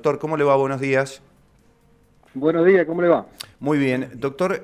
Doctor, ¿cómo le va? Buenos días. Buenos días, ¿cómo le va? Muy bien. Doctor,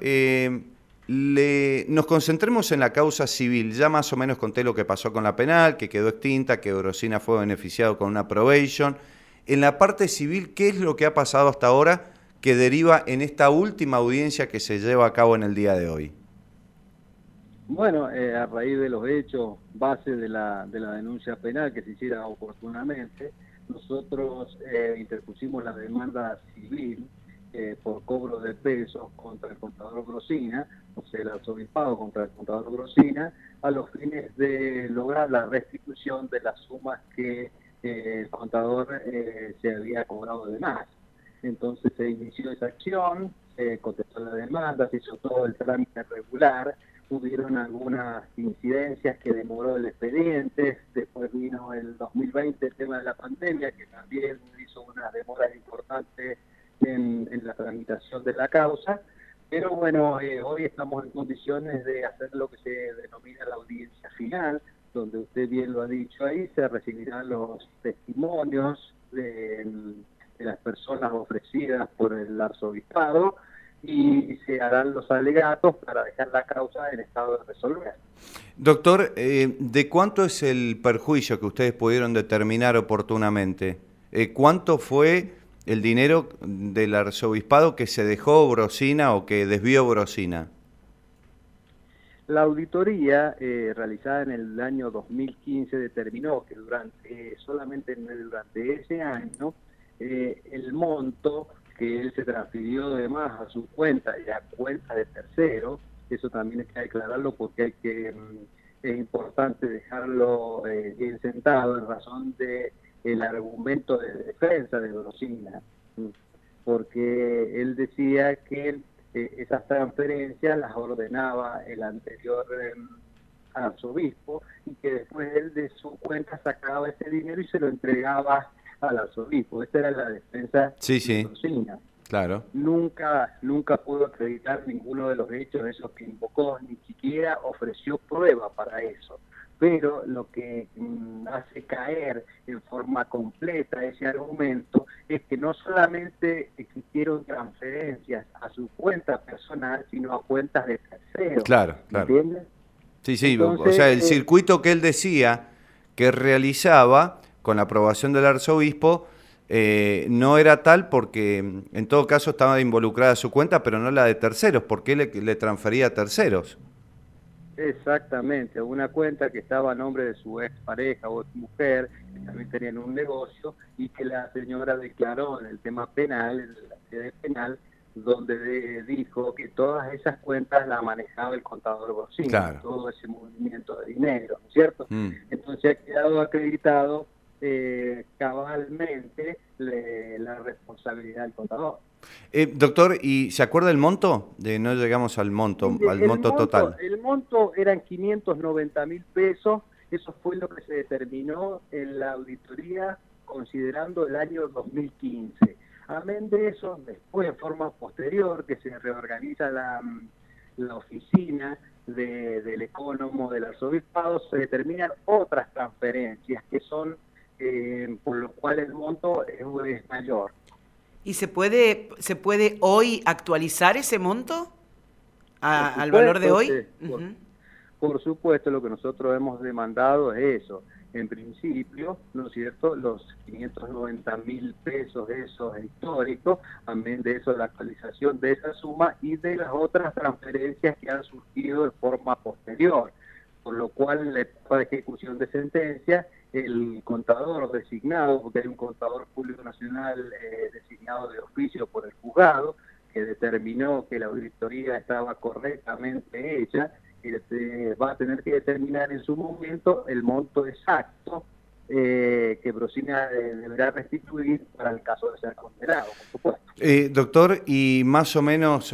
nos concentremos en la causa civil. Ya más o menos conté lo que pasó con la penal, que quedó extinta, que Brosina fue beneficiado con una probation. En la parte civil, ¿qué es lo que ha pasado hasta ahora que deriva en esta última audiencia que se lleva a cabo en el día de hoy? Bueno, a raíz de los hechos, base de la denuncia penal que se hiciera oportunamente, nosotros interpusimos la demanda civil por cobro de pesos contra el contador Brosina, o sea, el arzobispado contra el contador Brosina, a los fines de lograr la restitución de las sumas que el contador se había cobrado de más. Entonces se inició esa acción, se contestó la demanda, se hizo todo el trámite regular. Hubieron algunas incidencias que demoró el expediente, después vino el 2020 el tema de la pandemia, que también hizo una demora importante en la tramitación de la causa, pero bueno, hoy estamos en condiciones de hacer lo que se denomina la audiencia final, donde usted bien lo ha dicho ahí, se recibirán los testimonios de las personas ofrecidas por el arzobispado, y se harán los alegatos para dejar la causa en estado de resolver. Doctor, ¿de cuánto es el perjuicio que ustedes pudieron determinar oportunamente? ¿Cuánto fue el dinero del arzobispado que se dejó Brosina o que desvió Brosina? La auditoría realizada en el año 2015 determinó que solamente durante ese año el monto que él se transfirió de más a su cuenta y a cuenta de terceros, eso también hay que declararlo porque es importante dejarlo bien sentado en razón de el argumento de defensa de Brosina, porque él decía que esas transferencias las ordenaba el anterior arzobispo y que después él de su cuenta sacaba ese dinero y se lo entregaba al arzobispo. Esa era la defensa de Brosina. Claro. Nunca pudo acreditar ninguno de los hechos esos que invocó, ni siquiera ofreció prueba para eso. Pero lo que hace caer en forma completa ese argumento es que no solamente existieron transferencias a su cuenta personal, sino a cuentas de terceros. Claro, claro. ¿Entiendes? Sí, sí, Entonces, o sea, el circuito que él decía que realizaba con la aprobación del arzobispo no era tal porque en todo caso estaba involucrada su cuenta, pero no la de terceros, porque él le transfería a terceros. Exactamente, una cuenta que estaba a nombre de su expareja o mujer, que también tenían un negocio, y que la señora declaró en el tema penal, en la sede penal, donde dijo que todas esas cuentas las manejaba el contador Brosina, Claro. todo ese movimiento de dinero, ¿no es cierto? Entonces ha quedado acreditado cabalmente la responsabilidad del contador. Doctor, ¿y se acuerda el monto? No llegamos al monto total. El monto eran 590.000 pesos, eso fue lo que se determinó en la auditoría considerando el año 2015. Amén de eso, después en forma posterior que se reorganiza la oficina del ecónomo del arzobispado, se determinan otras transferencias que son por lo cual el monto es mayor. ¿Y se puede hoy actualizar ese monto al valor de hoy? Por supuesto, lo que nosotros hemos demandado es eso. En principio, ¿no es cierto?, los 590.000 pesos esos históricos, amén de eso la actualización de esa suma y de las otras transferencias que han surgido de forma posterior. Por lo cual, en la etapa de ejecución de sentencia, el contador designado, porque hay un contador público nacional designado de oficio por el juzgado, que determinó que la auditoría estaba correctamente hecha, va a tener que determinar en su momento el monto exacto que Brosina deberá restituir para el caso de ser condenado, por supuesto. Doctor, y más o menos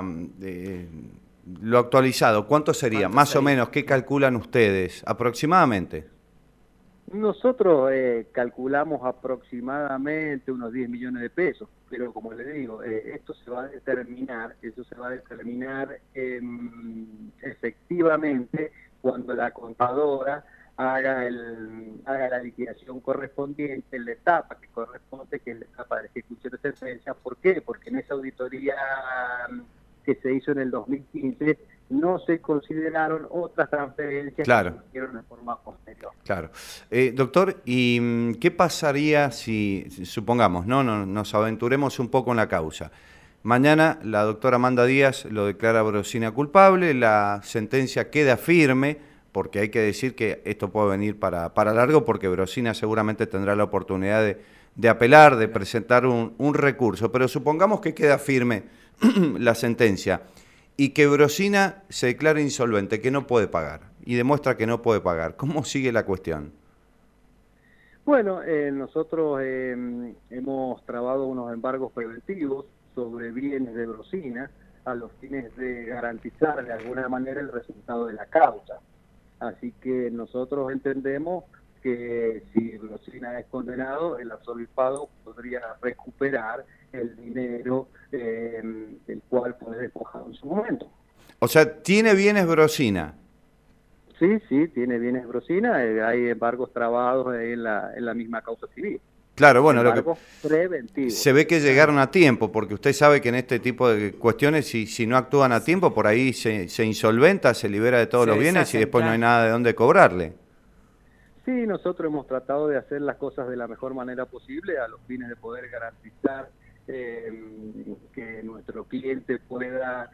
lo actualizado, ¿cuánto sería? Más o menos, ¿qué calculan ustedes aproximadamente? Nosotros calculamos aproximadamente unos 10 millones de pesos, pero como le digo, eso se va a determinar efectivamente cuando la contadora haga la liquidación correspondiente en la etapa que corresponde, que es la etapa de ejecución de sentencia. ¿Por qué? Porque en esa auditoría que se hizo en el 2015 no se consideraron otras transferencias Claro. que se hicieron de forma posterior. Claro. Doctor, ¿y qué pasaría si, supongamos, nos aventuremos un poco en la causa? Mañana la doctora Amanda Díaz lo declara a Brosina culpable, la sentencia queda firme, porque hay que decir que esto puede venir para largo, porque Brosina seguramente tendrá la oportunidad de apelar, de presentar un recurso, pero supongamos que queda firme la sentencia y que Brosina se declara insolvente, que no puede pagar, y demuestra que no puede pagar. ¿Cómo sigue la cuestión? Bueno, nosotros hemos trabado unos embargos preventivos sobre bienes de Brosina a los fines de garantizar de alguna manera el resultado de la causa. Así que nosotros entendemos que si Brosina es condenado, el arzobispado podría recuperar el dinero del cual fue despojado en su momento. O sea, ¿tiene bienes Brosina? Sí, tiene bienes Brosina, hay embargos trabados en la misma causa civil. Claro, bueno, embargos preventivos. Se ve que llegaron a tiempo, porque usted sabe que en este tipo de cuestiones, si no actúan a tiempo, por ahí se insolventa, se libera de todos los bienes y después no hay nada de dónde cobrarle. Sí, nosotros hemos tratado de hacer las cosas de la mejor manera posible a los fines de poder garantizar que nuestro cliente pueda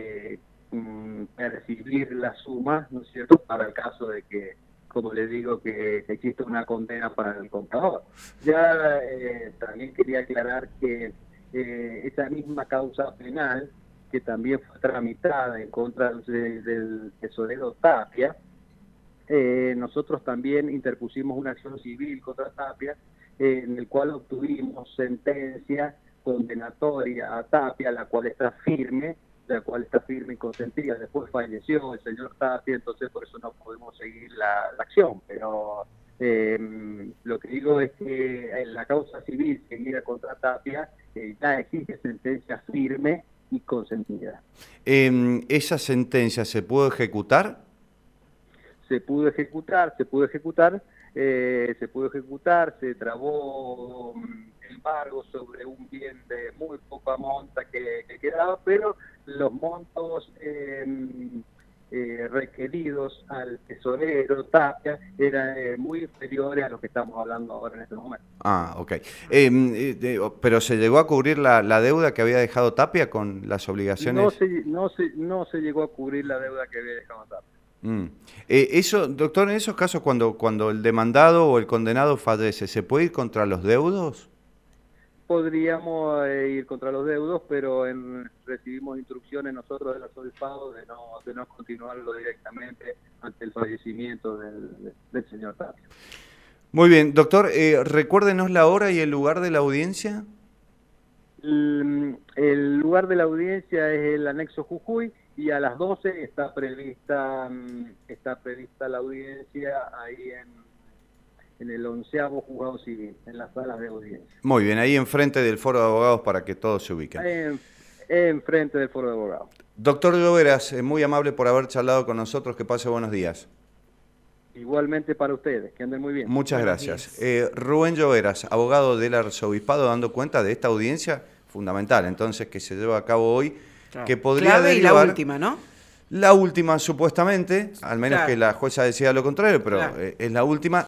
percibir la suma, ¿no es cierto?, para el caso de que, como les digo, que existe una condena para el comprador. Ya también quería aclarar que esa misma causa penal, que también fue tramitada en contra del tesorero Tapia, nosotros también interpusimos una acción civil contra Tapia, en el cual obtuvimos sentencia condenatoria a Tapia, la cual está firme y consentida. Después falleció el señor Tapia, entonces por eso no podemos seguir la acción, pero lo que digo es que en la causa civil seguida contra Tapia ya existe sentencia firme y consentida. ¿Esa sentencia se pudo ejecutar? Se pudo ejecutar, se trabó embargo sobre un bien de muy poca monta que quedaba, pero los montos requeridos al tesorero Tapia eran muy inferiores a los que estamos hablando ahora en este momento. Ah, ok. ¿Pero se llegó a cubrir la deuda que había dejado Tapia con las obligaciones? No se llegó a cubrir la deuda que había dejado Tapia. Eso, doctor, en esos casos cuando el demandado o el condenado fallece, ¿se puede ir contra los deudos? Podríamos ir contra los deudos, pero recibimos instrucciones nosotros del arzobispado de no continuarlo directamente ante el fallecimiento del señor Tapia. Muy bien, doctor, recuérdenos la hora y el lugar de la audiencia. El lugar de la audiencia es el anexo Jujuy, y a las 12 está prevista la audiencia ahí en el 11º juzgado civil, en las salas de audiencia. Muy bien, ahí enfrente del foro de abogados para que todos se ubiquen. Enfrente del foro de abogados. Doctor Lloveras, muy amable por haber charlado con nosotros, que pase buenos días. Igualmente para ustedes, que anden muy bien. Muchas gracias. Rubén Lloveras, abogado del arzobispado, dando cuenta de esta audiencia fundamental, entonces, que se lleva a cabo hoy, que podría clave derivar, y la última, ¿no? La última, supuestamente, al menos que la jueza decida lo contrario, pero es la última,